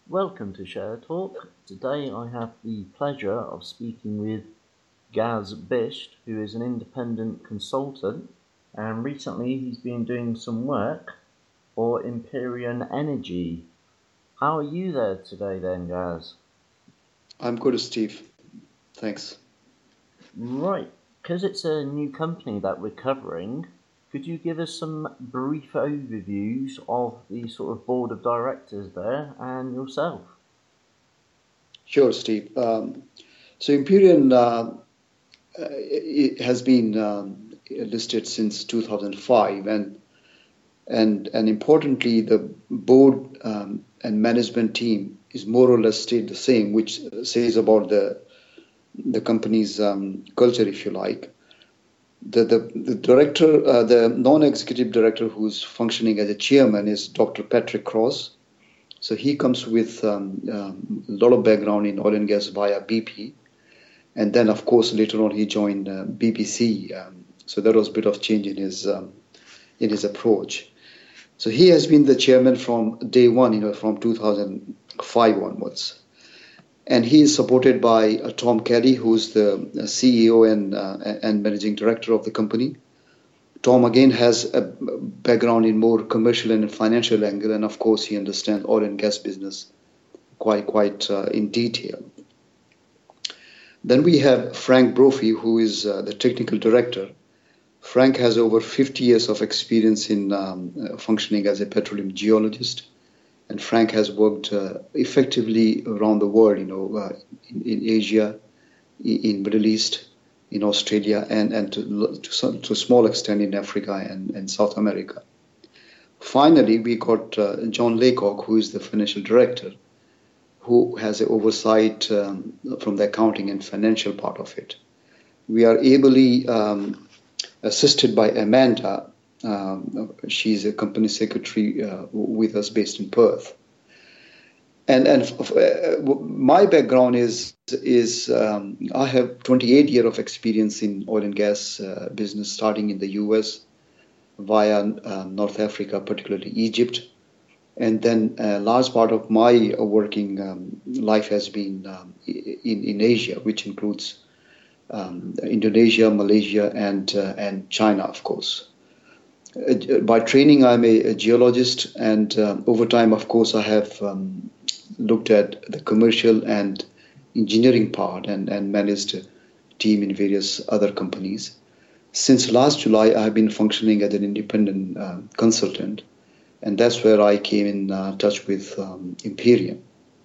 Welcome to Share Talk. Today I have the pleasure of speaking with Gaz Bisht, who is an independent consultant, and recently he's been doing some work for Empyrean Energy. How are you there today then, Gaz? I'm good, Steve. Thanks. Right, because it's a new company that we're covering, could you give us some brief overviews of the sort of board of directors there and yourself? Sure, Steve. So Empyrean it has been listed since 2005, and importantly, the board and management team is more or less stayed the same, which says about the company's culture, if you like. The director, the non-executive director who's functioning as a chairman is Dr. Patrick Cross. So he comes with a lot of background in oil and gas via BP. And then, of course, later on he joined BBC. So there was a bit of change in his approach. So he has been the chairman from day one, from 2005 onwards. And he is supported by Tom Kelly, who's the CEO and managing director of the company. Tom again has a background in more commercial and financial angle, and of course he understands oil and gas business quite in detail. Then we have Frank Brophy, who is the technical director. Frank has over 50 years of experience in functioning as a petroleum geologist, and Frank has worked effectively around the world, in Asia, in Middle East, in Australia, and to a small extent in Africa and South America. Finally, we got John Laycock, who is the financial director, who has an oversight from the accounting and financial part of it. We are ably assisted by Amanda. She's a company secretary with us based in Perth. And my background is I have 28 years of experience in oil and gas business, starting in the US via North Africa, particularly Egypt. And then a large part of my working life has been in Asia, which includes Indonesia, Malaysia, and China, of course. By training, I'm a geologist, and over time, of course, I have looked at the commercial and engineering part and managed a team in various other companies. Since last July, I have been functioning as an independent consultant, and that's where I came in touch with Empyrean.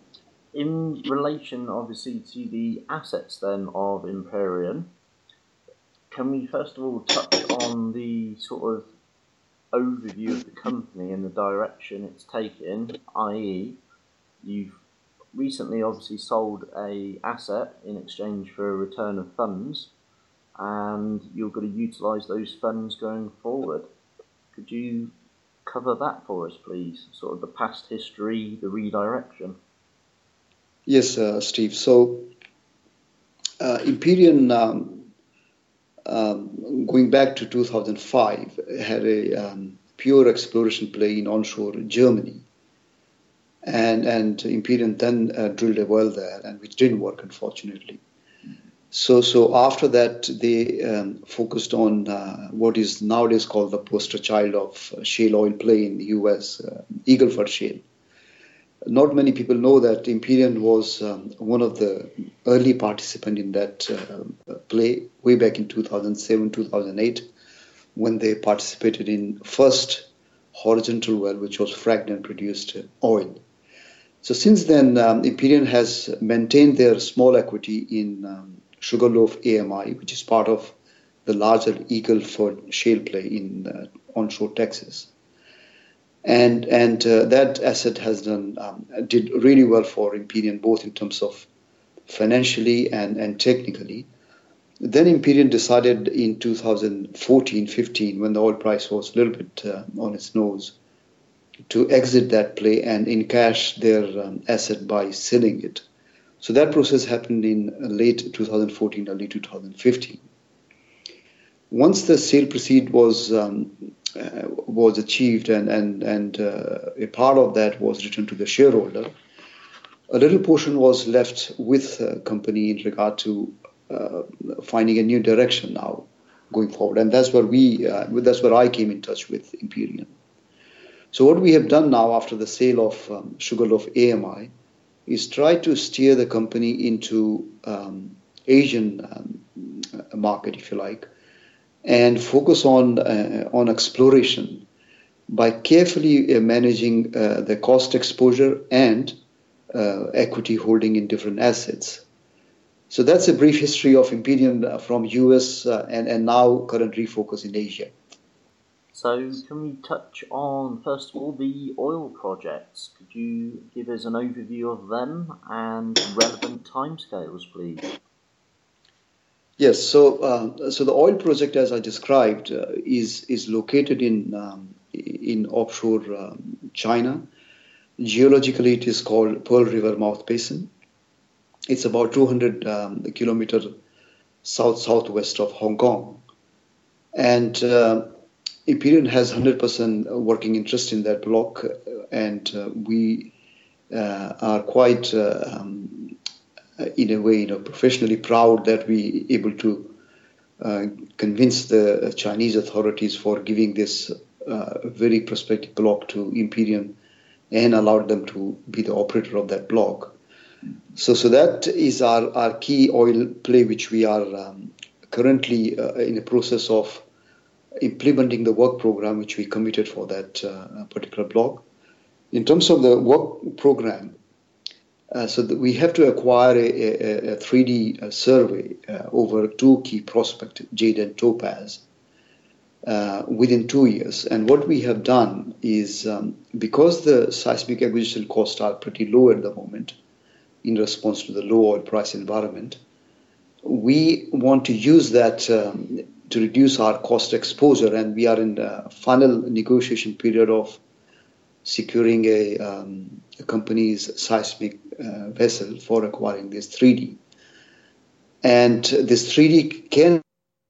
In relation, obviously, to the assets then of Empyrean, can we first of all touch on the sort of overview of the company and the direction it's taken, i.e., you've recently obviously sold a asset in exchange for a return of funds, and you're going to utilise those funds going forward. Could you cover that for us, please? Sort of the past history, the redirection. Yes, Steve. So Empyrean, going back to 2005, had a pure exploration play in onshore Germany. And Empyrean then drilled a well there, and which didn't work, unfortunately. So after that, they focused on what is nowadays called the poster child of shale oil play in the US, Eagle Ford Shale. Not many people know that Empyrean was one of the early participants in that play way back in 2007, 2008, when they participated in first horizontal well, which was fracked and produced oil. So since then, Empyrean has maintained their small equity in Sugarloaf AMI, which is part of the larger Eagle Ford shale play in onshore Texas. And that asset has did really well for Empyrean, both in terms of financially and technically. Then Empyrean decided in 2014-15, when the oil price was a little bit on its nose, to exit that play and encash their asset by selling it. So that process happened in late 2014, early 2015. Once the sale proceed was achieved and a part of that was returned to the shareholder, A little portion was left with the company in regard to finding a new direction now going forward, and that's where I came in touch with Imperial. So what we have done now after the sale of Sugarloaf AMI is try to steer the company into Asian market, if you like, and focus on exploration by carefully managing the cost exposure and equity holding in different assets. So that's a brief history of Imperial from US and now current refocus in Asia. So can we touch on, first of all, the oil projects? Could you give us an overview of them and relevant timescales, please? Yes, so the oil project, as I described, is located in offshore China. Geologically, it is called Pearl River Mouth Basin. It's about 200 kilometers southwest of Hong Kong, and Imperial has 100% working interest in that block, and we are quite, in a way, professionally proud that we able to convince the Chinese authorities for giving this very prospective block to Imperial and allowed them to be the operator of that block. So that is our key oil play, which we are currently in the process of implementing the work program which we committed for that particular block. In terms of the work program, we have to acquire a 3D survey over two key prospects, Jade and Topaz, within 2 years. And what we have done is, because the seismic acquisition costs are pretty low at the moment in response to the low oil price environment, we want to use that to reduce our cost exposure, and we are in the final negotiation period of securing a company's seismic vessel for acquiring this 3D. And this 3D can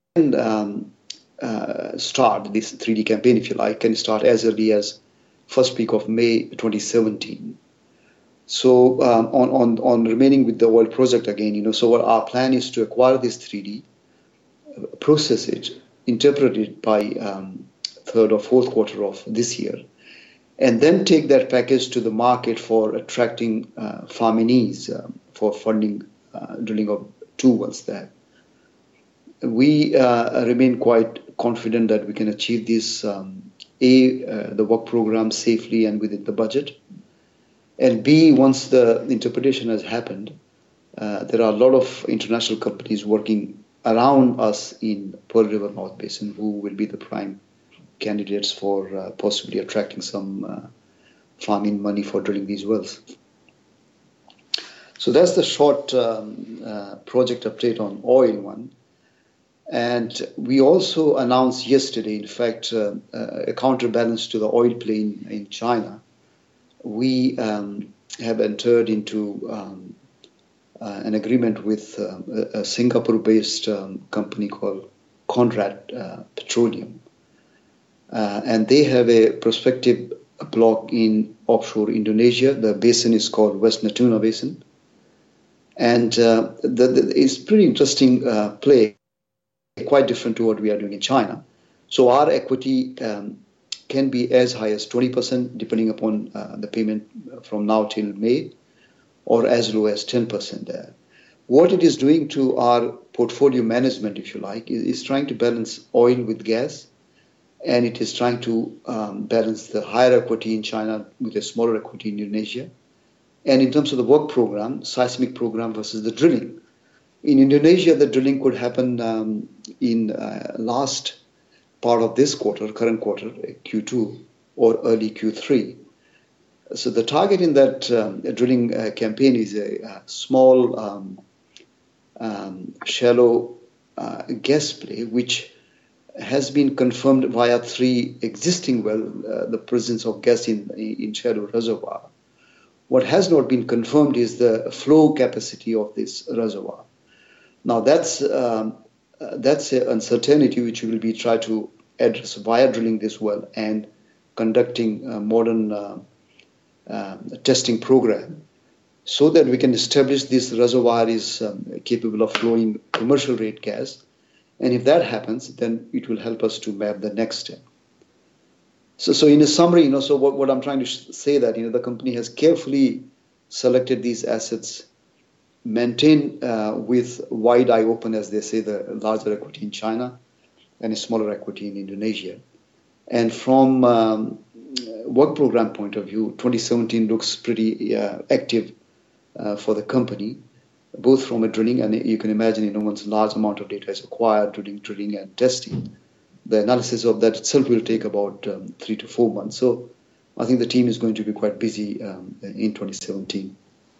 start, this 3D campaign, if you like, can start as early as first week of May 2017. So on remaining with the oil project again, so what our plan is to acquire this 3D, process it, interpret it by third or fourth quarter of this year, and then take that package to the market for attracting farminees for funding drilling of 2 wells there. We remain quite confident that we can achieve this, the work program safely and within the budget, and B, once the interpretation has happened, there are a lot of international companies working around us in Pearl River Mouth Basin who will be the prime candidates for possibly attracting some farming money for drilling these wells. So that's the short project update on oil one. And we also announced yesterday, in fact, a counterbalance to the oil play in China. We have entered into an agreement with a Singapore-based company called Conrad Petroleum. And they have a prospective block in offshore Indonesia. The basin is called West Natuna Basin. And it's pretty interesting play, quite different to what we are doing in China. So our equity can be as high as 20%, depending upon the payment from now till May, or as low as 10% there. What it is doing to our portfolio management, if you like, is trying to balance oil with gas, and it is trying to balance the higher equity in China with a smaller equity in Indonesia. And in terms of the work program, seismic program versus the drilling. In Indonesia, the drilling could happen in last part of this quarter, current quarter, Q2, or early Q3. So the target in that drilling campaign is a small, shallow gas play, which has been confirmed via 3 existing wells, the presence of gas in shallow reservoir. What has not been confirmed is the flow capacity of this reservoir. Now that's an uncertainty which we will be trying to address via drilling this well and conducting a modern testing program so that we can establish this reservoir is capable of flowing commercial rate gas. And if that happens, then it will help us to map the next step. So in a summary, so what I'm trying to say that, the company has carefully selected these assets, maintained with wide eye open, as they say, the larger equity in China and a smaller equity in Indonesia. And from work program point of view, 2017 looks pretty active for the company, both from a drilling, and you can imagine, once a large amount of data is acquired during drilling and testing, the analysis of that itself will take about 3 to 4 months. So I think the team is going to be quite busy in 2017.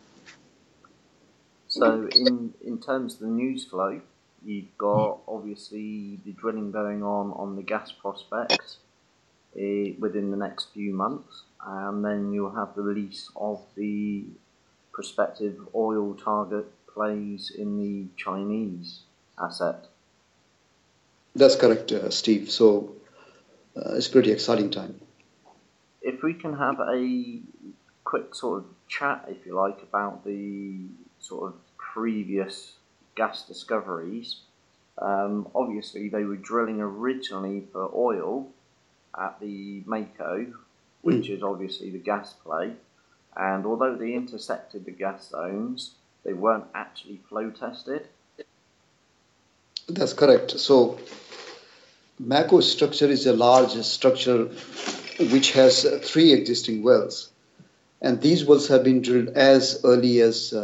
So in terms of the news flow, you've got obviously the drilling going on the gas prospects within the next few months, and then you'll have the release of the prospective oil target plays in the Chinese asset. That's correct, Steve. So it's a pretty exciting time. If we can have a quick sort of chat, if you like, about the sort of previous gas discoveries. Obviously, they were drilling originally for oil at the Mako, which is obviously the gas play. And although they intersected the gas zones, they weren't actually flow tested. That's correct. So Mako structure is a large structure which has 3 existing wells. And these wells have been drilled as early as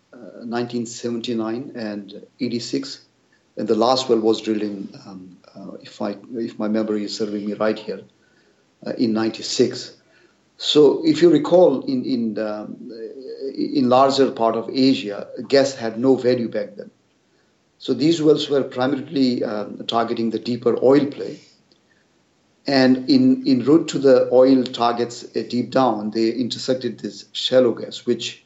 1979 and 86. And the last well was drilled in, if my memory is serving me right here, in 96. So if you recall, in larger part of Asia, gas had no value back then. So these wells were primarily targeting the deeper oil play. And en route to the oil targets deep down, they intersected this shallow gas, which,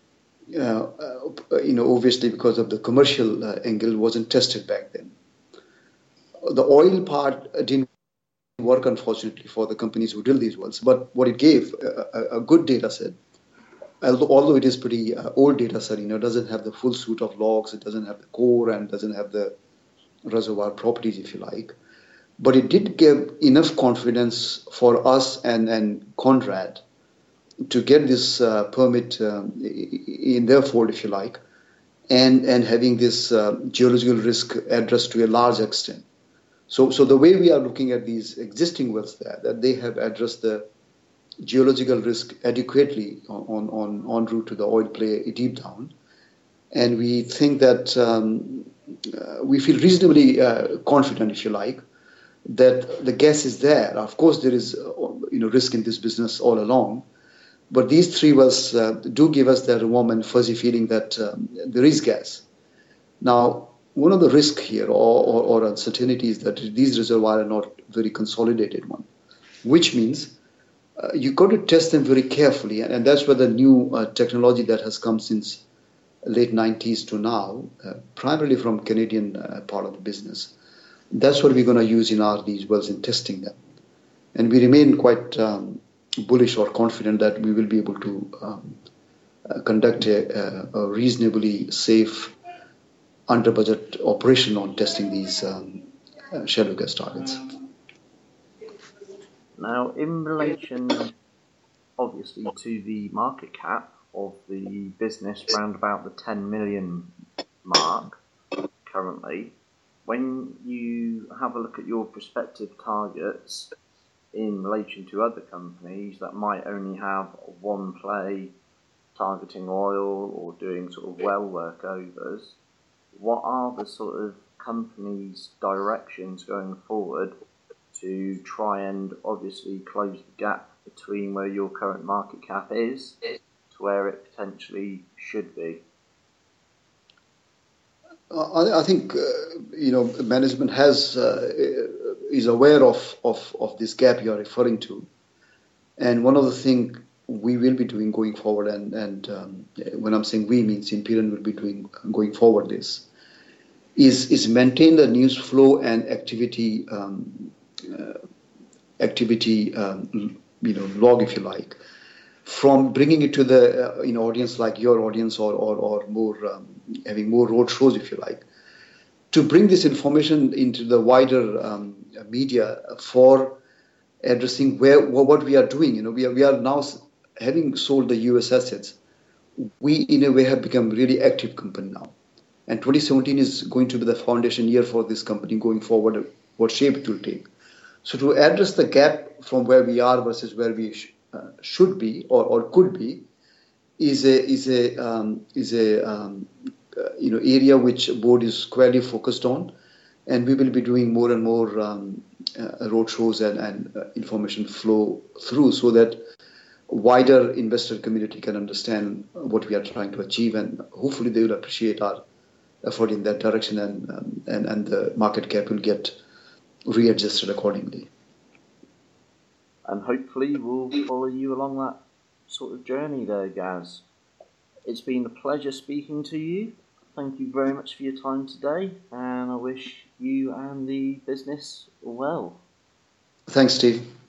obviously because of the commercial angle, wasn't tested back then. The oil part didn't work, unfortunately, for the companies who drilled these wells. But what it gave, a good data set, although it is pretty old data set, it doesn't have the full suite of logs, it doesn't have the core, and doesn't have the reservoir properties, if you like. But it did give enough confidence for us and Conrad to get this permit in their fold, if you like, and having this geological risk addressed to a large extent. So the way we are looking at these existing wells there, that they have addressed the geological risk adequately en route to the oil play deep down. And we think that we feel reasonably confident, if you like, that the gas is there. Of course, there is risk in this business all along, but these 3 wells do give us that warm and fuzzy feeling that there is gas. Now, one of the risks here or uncertainty is that these reservoirs are not very consolidated one, which means you've got to test them very carefully, and that's where the new technology that has come since late 90s to now, primarily from Canadian part of the business. That's what we're going to use in these wells in testing them. And we remain quite bullish or confident that we will be able to conduct a reasonably safe, under budget operation on testing these shallow gas targets. Now, in relation, obviously, to the market cap of the business, around about the 10 million mark currently, when you have a look at your prospective targets in relation to other companies that might only have one play targeting oil or doing sort of well workovers, what are the sort of company's directions going forward to try and obviously close the gap between where your current market cap is to where it potentially should be? I think management is aware of this gap you are referring to, and one of the things we will be doing going forward, and when I'm saying we, means Imperial will be doing going forward, this is maintain the news flow and activity log, if you like, from bringing it to the audience like your audience, or more having more road shows, if you like, to bring this information into the wider media for addressing what we are doing. We are now, having sold the US assets, we in a way have become really active company now. And 2017 is going to be the foundation year for this company going forward, what shape it will take. So to address the gap from where we are versus where we should be, or could be, is a area which board is squarely focused on, and we will be doing more and more road shows and information flow through, so that wider investor community can understand what we are trying to achieve, and hopefully they will appreciate our effort in that direction, and the market cap will get readjusted accordingly. And hopefully we'll follow you along that sort of journey there, Gaz. It's been a pleasure speaking to you. Thank you very much for your time today, and I wish you and the business well. Thanks, Steve.